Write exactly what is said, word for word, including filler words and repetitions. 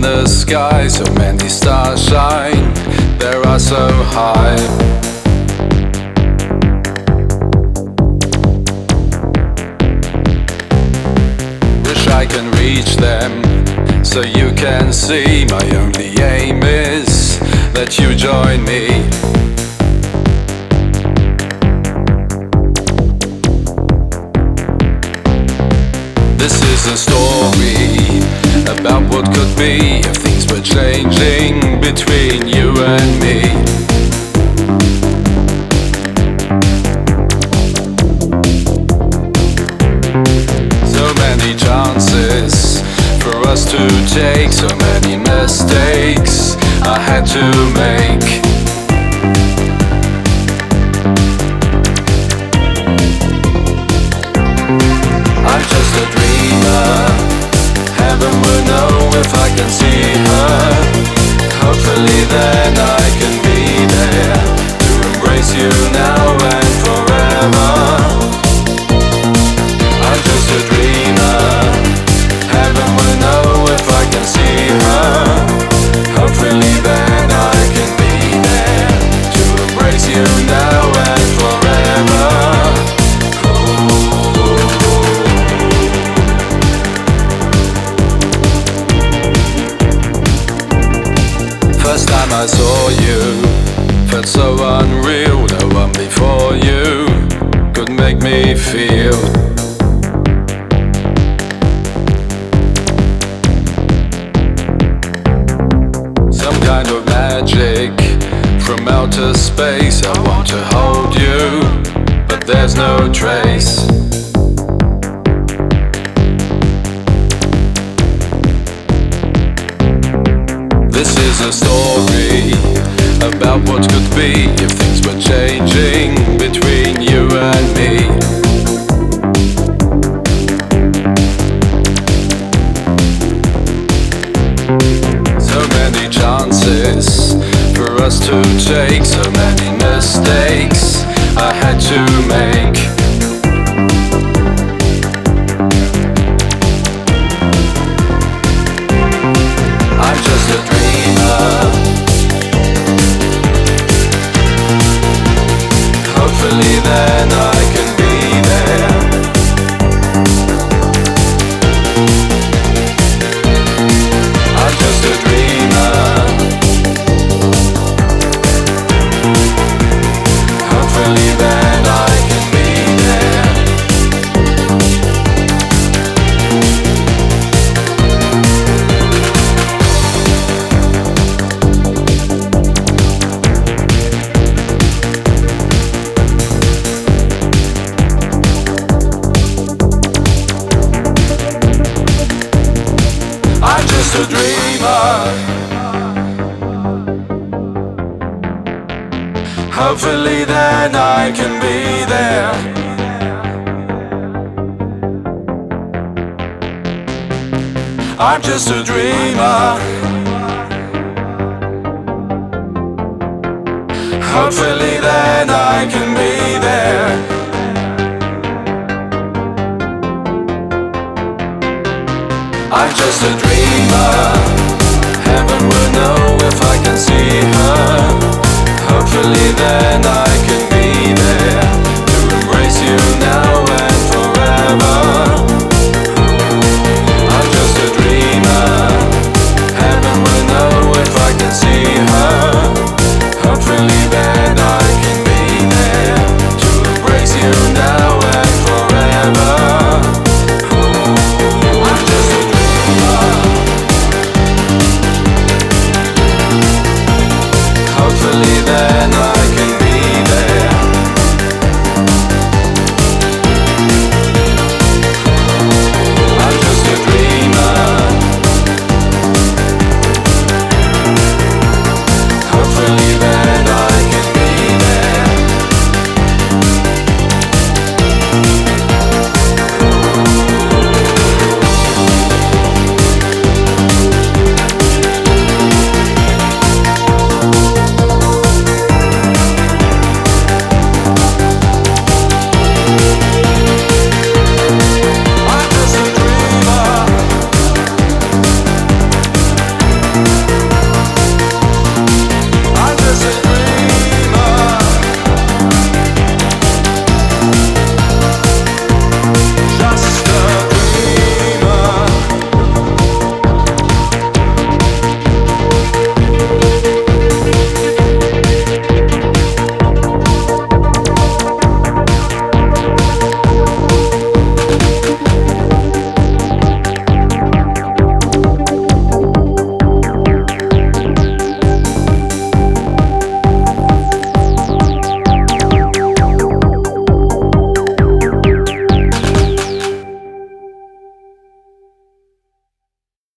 the sky, so many stars shine, they are so high. Wish I can reach them, so you can see. My only aim is that you join me. This is a story about what could be if things were changing between you and me. So many chances for us to take, so many mistakes I had to make. I'm just a dreamer, heaven will know if I can see her. Hopefully then I can be there to embrace you now and forever. I'm just a dreamer, heaven will know if I can see her. Hopefully then I can be there to embrace you now and forever. First time I saw you, felt so unreal. No one before you could make me feel. Some kind of magic from outer space. I want to hold you, but there's no trace. This is a story about what could be if things were changing between you and me. So many chances for us to take, so many mistakes I had to make. I'm just a dreamer, hopefully then I can be there. I'm just a dreamer, hopefully then I can be there. I'm just a dreamer, hopefully then I can be there. I'm just a dreamer, hopefully then I can be there. I'm just a dreamer, heaven will know if I can see her. Hopefully then